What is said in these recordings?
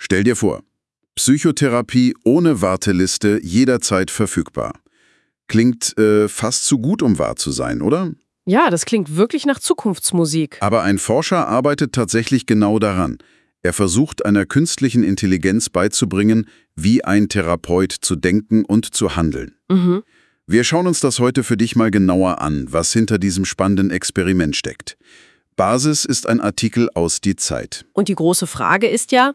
Stell dir vor, Psychotherapie ohne Warteliste, jederzeit verfügbar. Klingt fast zu gut, um wahr zu sein, oder? Ja, das klingt wirklich nach Zukunftsmusik. Aber ein Forscher arbeitet tatsächlich genau daran. Er versucht, einer künstlichen Intelligenz beizubringen, wie ein Therapeut zu denken und zu handeln. Mhm. Wir schauen uns das heute für dich mal genauer an, was hinter diesem spannenden Experiment steckt. Basis ist ein Artikel aus Die Zeit. Und die große Frage ist ja,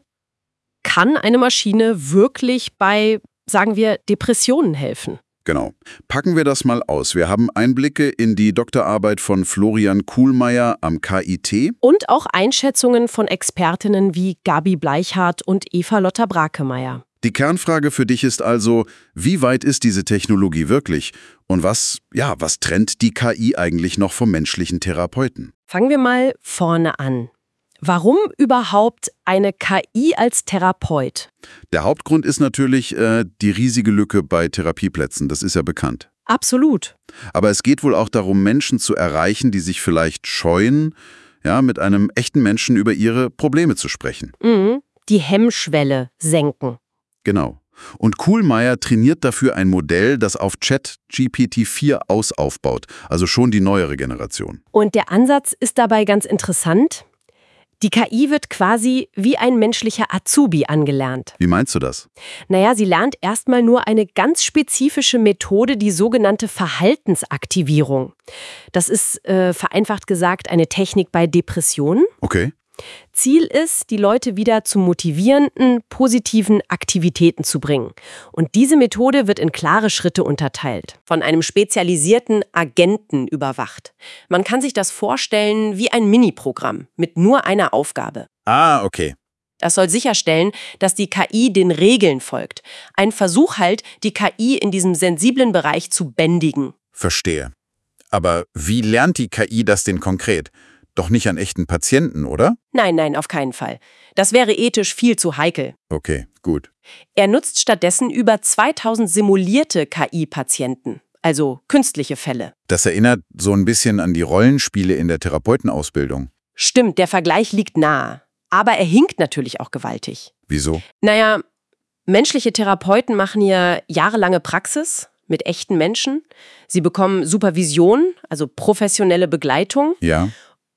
kann eine Maschine wirklich bei, sagen wir, Depressionen helfen? Genau. Packen wir das mal aus. Wir haben Einblicke in die Doktorarbeit von Florian Kuhlmeier am KIT. Und auch Einschätzungen von Expertinnen wie Gabi Bleichhardt und Eva-Lotta Brakemeyer. Die Kernfrage für dich ist also, wie weit ist diese Technologie wirklich? Und was trennt die KI eigentlich noch vom menschlichen Therapeuten? Fangen wir mal vorne an. Warum überhaupt eine KI als Therapeut? Der Hauptgrund ist natürlich die riesige Lücke bei Therapieplätzen, das ist ja bekannt. Absolut. Aber es geht wohl auch darum, Menschen zu erreichen, die sich vielleicht scheuen, mit einem echten Menschen über ihre Probleme zu sprechen. Mhm. Die Hemmschwelle senken. Genau. Und Kuhlmeier trainiert dafür ein Modell, das auf ChatGPT-4 aufbaut, also schon die neuere Generation. Und der Ansatz ist dabei ganz interessant. Die KI wird quasi wie ein menschlicher Azubi angelernt. Wie meinst du das? Naja, sie lernt erstmal nur eine ganz spezifische Methode, die sogenannte Verhaltensaktivierung. Das ist, vereinfacht gesagt, eine Technik bei Depressionen. Okay. Ziel ist, die Leute wieder zu motivierenden, positiven Aktivitäten zu bringen. Und diese Methode wird in klare Schritte unterteilt, von einem spezialisierten Agenten überwacht. Man kann sich das vorstellen wie ein Mini-Programm mit nur einer Aufgabe. Ah, okay. Das soll sicherstellen, dass die KI den Regeln folgt. Ein Versuch halt, die KI in diesem sensiblen Bereich zu bändigen. Verstehe. Aber wie lernt die KI das denn konkret? Doch nicht an echten Patienten, oder? Nein, auf keinen Fall. Das wäre ethisch viel zu heikel. Okay, gut. Er nutzt stattdessen über 2000 simulierte KI-Patienten, also künstliche Fälle. Das erinnert so ein bisschen an die Rollenspiele in der Therapeutenausbildung. Stimmt, der Vergleich liegt nahe. Aber er hinkt natürlich auch gewaltig. Wieso? Naja, menschliche Therapeuten machen ja jahrelange Praxis mit echten Menschen. Sie bekommen Supervision, also professionelle Begleitung. Ja.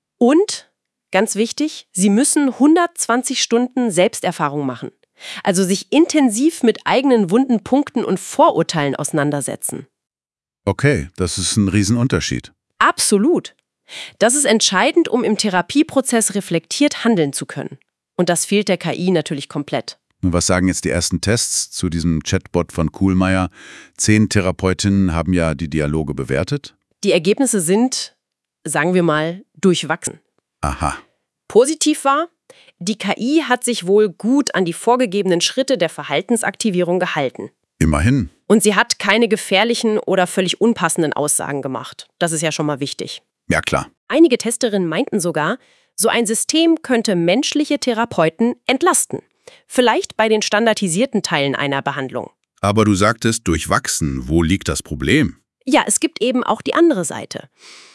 Und, ganz wichtig, sie müssen 120 Stunden Selbsterfahrung machen. Also sich intensiv mit eigenen wunden Punkten und Vorurteilen auseinandersetzen. Okay, das ist ein Riesenunterschied. Absolut. Das ist entscheidend, um im Therapieprozess reflektiert handeln zu können. Und das fehlt der KI natürlich komplett. Und was sagen jetzt die ersten Tests zu diesem Chatbot von Kuhlmeier? 10 Therapeutinnen haben ja die Dialoge bewertet. Die Ergebnisse sind, sagen wir mal, durchwachsen. Aha. Positiv war, die KI hat sich wohl gut an die vorgegebenen Schritte der Verhaltensaktivierung gehalten. Immerhin. Und sie hat keine gefährlichen oder völlig unpassenden Aussagen gemacht. Das ist ja schon mal wichtig. Ja, klar. Einige Testerinnen meinten sogar, so ein System könnte menschliche Therapeuten entlasten. Vielleicht bei den standardisierten Teilen einer Behandlung. Aber du sagtest durchwachsen. Wo liegt das Problem? Ja, es gibt eben auch die andere Seite.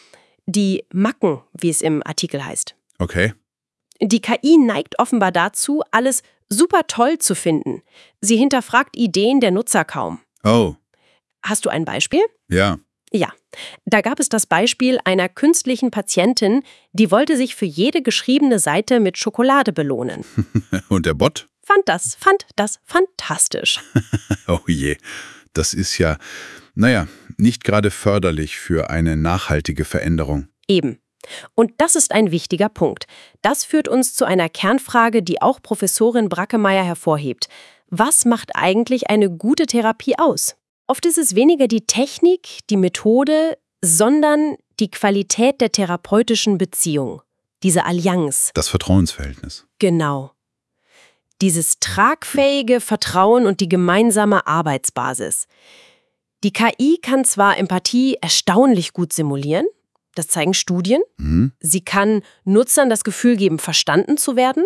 Die Macken, wie es im Artikel heißt. Okay. Die KI neigt offenbar dazu, alles super toll zu finden. Sie hinterfragt Ideen der Nutzer kaum. Oh. Hast du ein Beispiel? Ja. Ja, da gab es das Beispiel einer künstlichen Patientin, die wollte sich für jede geschriebene Seite mit Schokolade belohnen. Und der Bot? Fand das fantastisch. Oh je, das ist ja, nicht gerade förderlich für eine nachhaltige Veränderung. Eben. Und das ist ein wichtiger Punkt. Das führt uns zu einer Kernfrage, die auch Professorin Brakemeyer hervorhebt. Was macht eigentlich eine gute Therapie aus? Oft ist es weniger die Technik, die Methode, sondern die Qualität der therapeutischen Beziehung. Diese Allianz. Das Vertrauensverhältnis. Genau. Dieses tragfähige Vertrauen und die gemeinsame Arbeitsbasis. Die KI kann zwar Empathie erstaunlich gut simulieren, das zeigen Studien. Sie kann Nutzern das Gefühl geben, verstanden zu werden.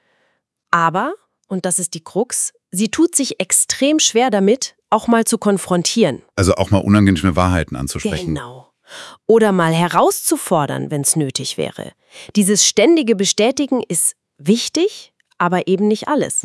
Aber, und das ist die Krux, sie tut sich extrem schwer damit, auch mal zu konfrontieren. Also auch mal unangenehme Wahrheiten anzusprechen. Genau. Oder mal herauszufordern, wenn es nötig wäre. Dieses ständige Bestätigen ist wichtig, aber eben nicht alles.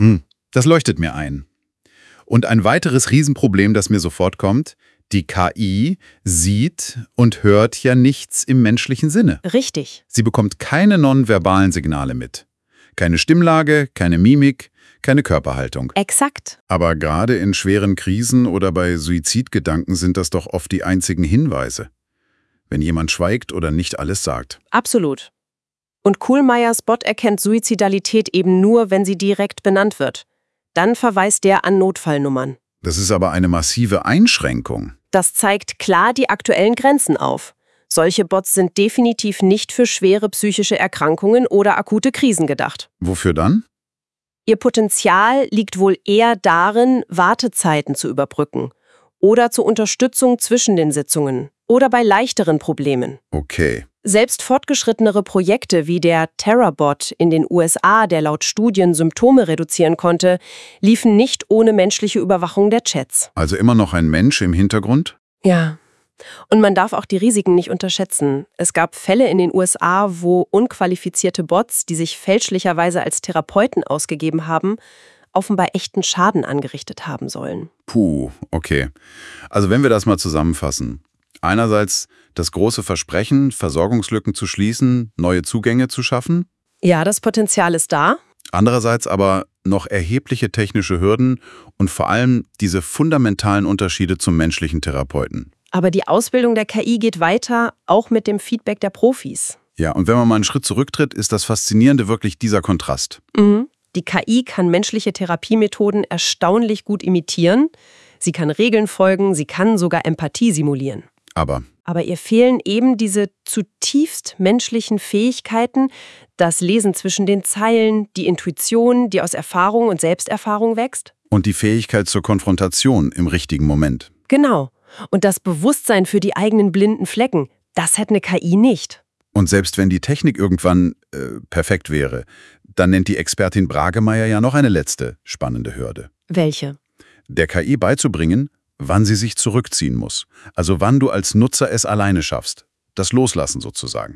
Das leuchtet mir ein. Und ein weiteres Riesenproblem, das mir sofort kommt: Die KI sieht und hört ja nichts im menschlichen Sinne. Richtig. Sie bekommt keine nonverbalen Signale mit. Keine Stimmlage, keine Mimik, keine Körperhaltung. Exakt. Aber gerade in schweren Krisen oder bei Suizidgedanken sind das doch oft die einzigen Hinweise. Wenn jemand schweigt oder nicht alles sagt. Absolut. Und Kuhlmeiers Bot erkennt Suizidalität eben nur, wenn sie direkt benannt wird. Dann verweist der an Notfallnummern. Das ist aber eine massive Einschränkung. Das zeigt klar die aktuellen Grenzen auf. Solche Bots sind definitiv nicht für schwere psychische Erkrankungen oder akute Krisen gedacht. Wofür dann? Ihr Potenzial liegt wohl eher darin, Wartezeiten zu überbrücken oder zur Unterstützung zwischen den Sitzungen oder bei leichteren Problemen. Okay. Selbst fortgeschrittenere Projekte wie der Terrabot in den USA, der laut Studien Symptome reduzieren konnte, liefen nicht ohne menschliche Überwachung der Chats. Also immer noch ein Mensch im Hintergrund? Ja. Und man darf auch die Risiken nicht unterschätzen. Es gab Fälle in den USA, wo unqualifizierte Bots, die sich fälschlicherweise als Therapeuten ausgegeben haben, offenbar echten Schaden angerichtet haben sollen. Puh, okay. Also wenn wir das mal zusammenfassen. Einerseits das große Versprechen, Versorgungslücken zu schließen, neue Zugänge zu schaffen. Ja, das Potenzial ist da. Andererseits aber noch erhebliche technische Hürden und vor allem diese fundamentalen Unterschiede zum menschlichen Therapeuten. Aber die Ausbildung der KI geht weiter, auch mit dem Feedback der Profis. Ja, und wenn man mal einen Schritt zurücktritt, ist das Faszinierende wirklich dieser Kontrast. Die KI kann menschliche Therapiemethoden erstaunlich gut imitieren. Sie kann Regeln folgen, sie kann sogar Empathie simulieren. Aber ihr fehlen eben diese zutiefst menschlichen Fähigkeiten, das Lesen zwischen den Zeilen, die Intuition, die aus Erfahrung und Selbsterfahrung wächst. Und die Fähigkeit zur Konfrontation im richtigen Moment. Genau. Und das Bewusstsein für die eigenen blinden Flecken, das hat eine KI nicht. Und selbst wenn die Technik irgendwann perfekt wäre, dann nennt die Expertin Bragemeier ja noch eine letzte spannende Hürde. Welche? Der KI beizubringen, wann sie sich zurückziehen muss. Also wann du als Nutzer es alleine schaffst. Das Loslassen sozusagen.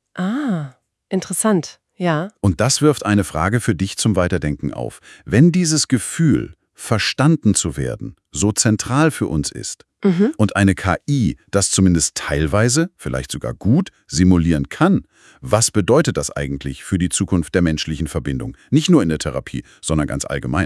Ah, interessant, ja. Und das wirft eine Frage für dich zum Weiterdenken auf. Wenn dieses Gefühl, verstanden zu werden, so zentral für uns ist und eine KI das zumindest teilweise, vielleicht sogar gut, simulieren kann, was bedeutet das eigentlich für die Zukunft der menschlichen Verbindung? Nicht nur in der Therapie, sondern ganz allgemein.